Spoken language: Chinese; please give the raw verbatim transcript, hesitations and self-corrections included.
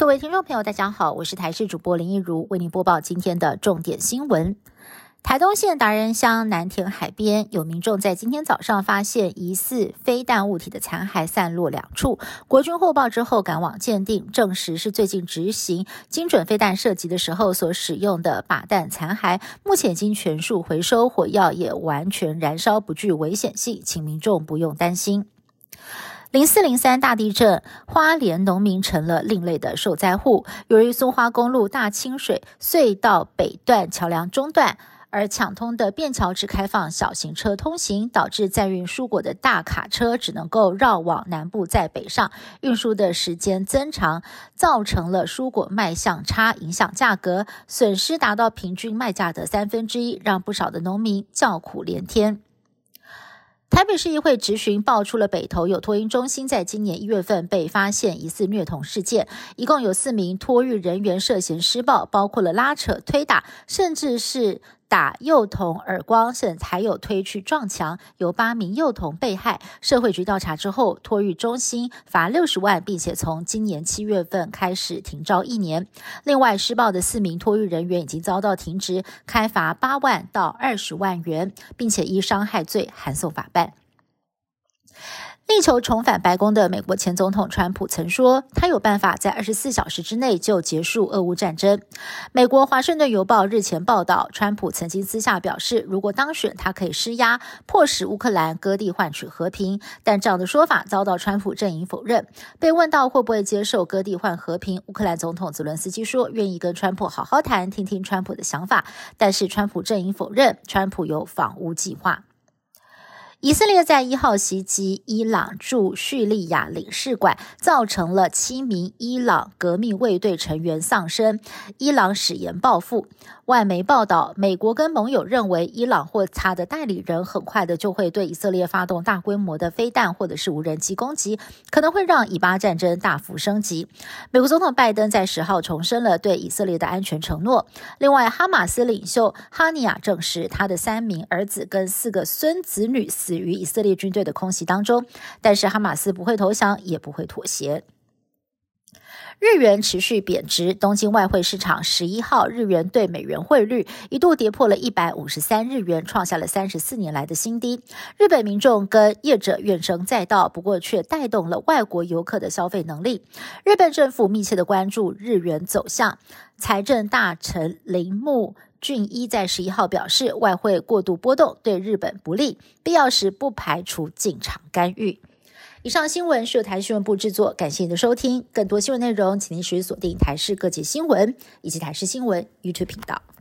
各位听众朋友大家好，我是台视主播林一如，为您播报今天的重点新闻。台东县达人乡南田海边，有民众在今天早上发现疑似飞弹物体的残骸散落两处，国军获报之后赶往鉴定，证实是最近执行精准飞弹射击的时候所使用的靶弹残骸，目前已经全数回收，火药也完全燃烧，不具危险性，请民众不用担心。零四零三大地震，花莲农民成了另类的受灾户。由于苏花公路大清水隧道北段桥梁中断，而抢通的便桥只开放小型车通行，导致载运蔬果的大卡车只能够绕往南部再北上，运输的时间增长，造成了蔬果卖相差，影响价格，损失达到平均卖价的三分之一，让不少的农民叫苦连天。台北市议会质询爆出了北投有托婴中心在今年一月份被发现疑似虐童事件，一共有四名托育人员涉嫌施暴，包括了拉扯、推打，甚至是打幼童耳光，甚至还有推去撞墙，有八名幼童被害。社会局调查之后，托育中心罚六十万，并且从今年七月份开始停招一年。另外，施暴的四名托育人员已经遭到停职，开罚八万到二十万元，并且依伤害罪函送法办。力求重返白宫的美国前总统川普曾说，他有办法在二十四小时之内就结束俄乌战争。美国华盛顿邮报日前报道，川普曾经私下表示，如果当选，他可以施压，迫使乌克兰割地换取和平，但这样的说法遭到川普阵营否认。被问到会不会接受割地换和平，乌克兰总统泽伦斯基说，愿意跟川普好好谈，听听川普的想法，但是川普阵营否认川普有访乌计划。以色列在一号袭击伊朗驻叙利亚领事馆，造成了七名伊朗革命卫队成员丧生，伊朗誓言报复。外媒报道，美国跟盟友认为伊朗或他的代理人很快的就会对以色列发动大规模的飞弹或者是无人机攻击，可能会让以巴战争大幅升级。美国总统拜登在十号重申了对以色列的安全承诺。另外，哈马斯领袖哈尼亚证实他的三名儿子跟四个孙子女死于以色列军队的空袭当中，但是哈马斯不会投降，也不会妥协。日元持续贬值，东京外汇市场十一号日元对美元汇率一度跌破了一百五十三日元，创下了三十四年来的新低。日本民众跟业者怨声载道，不过却带动了外国游客的消费能力。日本政府密切的关注日元走向，财政大臣铃木俊一在十一号表示，外汇过度波动对日本不利，必要时不排除进场干预。以上新闻是由台视新闻部制作，感谢您的收听。更多新闻内容，请您持续锁定台视各界新闻以及台视新闻 YouTube 频道。